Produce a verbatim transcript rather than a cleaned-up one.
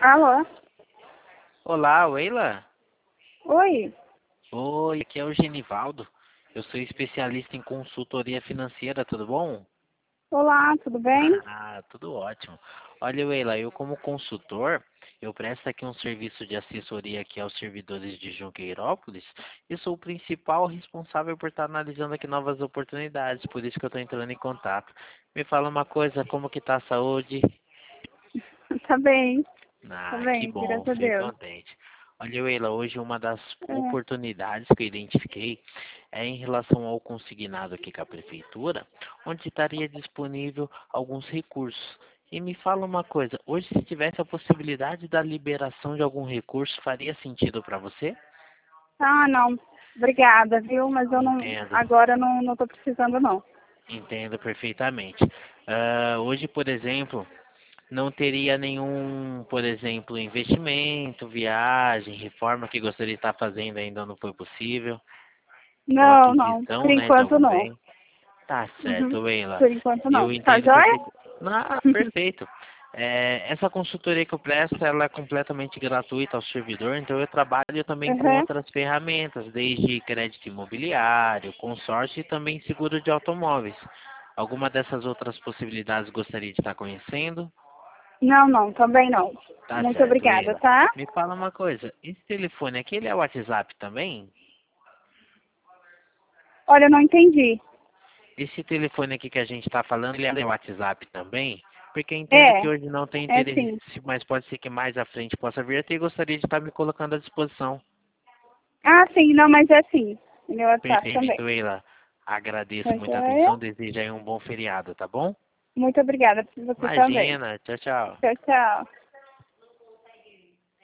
Alô? Olá, Weila. Oi? Oi, aqui é o Genivaldo. Eu sou especialista em consultoria financeira, tudo bom? Olá, tudo bem? Ah, tudo ótimo. Olha, Weila, eu como consultor, eu presto aqui um serviço de assessoria aqui aos servidores de Junqueirópolis e sou o principal responsável por estar analisando aqui novas oportunidades, por isso que eu estou entrando em contato. Me fala uma coisa, como que tá a saúde? Tá bem, tá Ah, que bem, bom, graças a fico Deus. contente. Olha, Weila, hoje uma das É. oportunidades que eu identifiquei é em relação ao consignado aqui com a prefeitura, onde estaria disponível alguns recursos. E me fala uma coisa, hoje se tivesse a possibilidade da liberação de algum recurso, faria sentido para você? Ah, não. Obrigada, viu? Mas eu não. Entendo, Agora eu não, não tô precisando, não. entendo perfeitamente. Ah, hoje, por exemplo, não teria nenhum, por exemplo, investimento, viagem, reforma que gostaria de estar fazendo e ainda não foi possível, ou Não, não. Por aquisição, né, de enquanto algum não. bem. Tá Uhum. certo, Weila. Por enquanto não. Eu Tá entendo joia? perfeito. Ah, perfeito. É, essa consultoria que eu presto, ela é completamente gratuita ao servidor, então eu trabalho também com Uhum. outras ferramentas, desde crédito imobiliário, consórcio e também seguro de automóveis. Alguma dessas outras possibilidades gostaria de estar conhecendo? Não, não, também não. Tá Muito certo, obrigada, Weila. tá? Me fala uma coisa, esse telefone aqui, ele é WhatsApp também? Olha, eu não entendi. Esse telefone aqui que a gente está falando, ele é WhatsApp também? Porque eu entendo É, que hoje não tem é interesse, sim. mas pode ser que mais à frente possa vir a ter e gostaria de estar me colocando à disposição. Ah, sim, não, mas é sim. Meu WhatsApp Perfeito, também. Weila. Agradeço Tá muita joia? atenção, desejo aí um bom feriado, tá bom? Muito obrigada por você também. Imagina, tchau, tchau. Tchau, tchau.